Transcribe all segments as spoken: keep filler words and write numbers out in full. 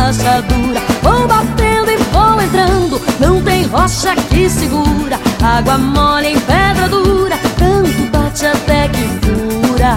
rachadura. Vou batendo e vou entrando, não tem rocha que segura. Água mole em pedra dura, tanto bate até que fura.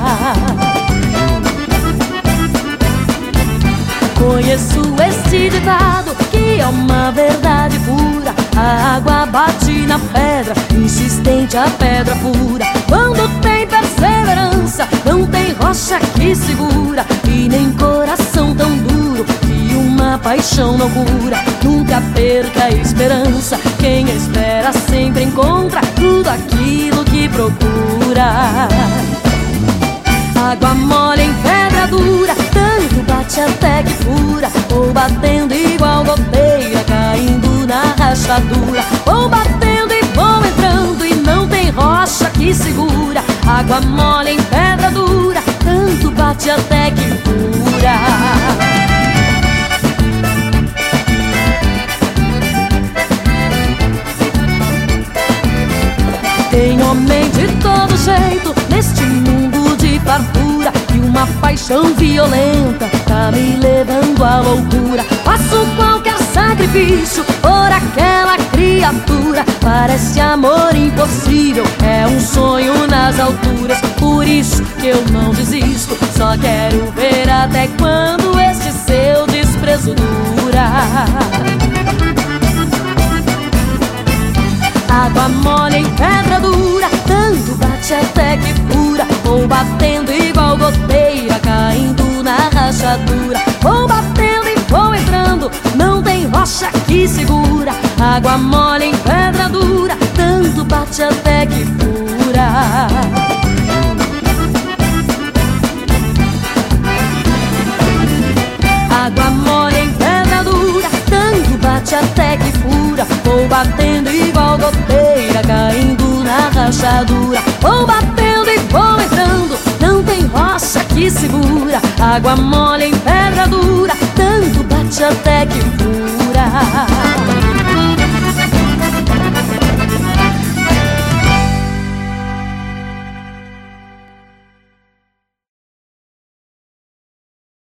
Conheço este ditado que é uma verdade pura. A água bate na pedra, insistente a pedra pura. Quando tem perseverança, não tem rocha que segura. E nem coração tão duro que uma paixão não cura. Nunca perca a esperança, quem espera sempre encontra tudo aquilo que procura. Água mole em pedra dura, tanto bate até que fura. Vou batendo igual goteira, caindo na rachadura. Vou batendo e vou entrando, e não tem rocha que segura. Água mole em pedra dura, tanto bate até que fura. Tem homem de todo jeito neste mundo de fartura, e uma paixão violenta tá me levando à loucura. Faço qualquer sacrifício por aquela criatura. Parece amor impossível, é um sonho nas alturas. Por isso que eu não desisto, só quero ver até quando este seu desprezo dura. Água mole em pedra dura, tanto bate até que fura. Vou batendo igual goteira, caindo na rachadura. Vou batendo e vou entrando, não tem rocha que segura. Água mole em pedra dura, tanto bate até que fura. Água mole em pedra dura, tanto bate até que fura. Vou batendo igual goteira, caindo na rachadura. Vou batendo e vou entrando, não tem rocha que segura. Água mole em pedra dura, tanto bate até que fura.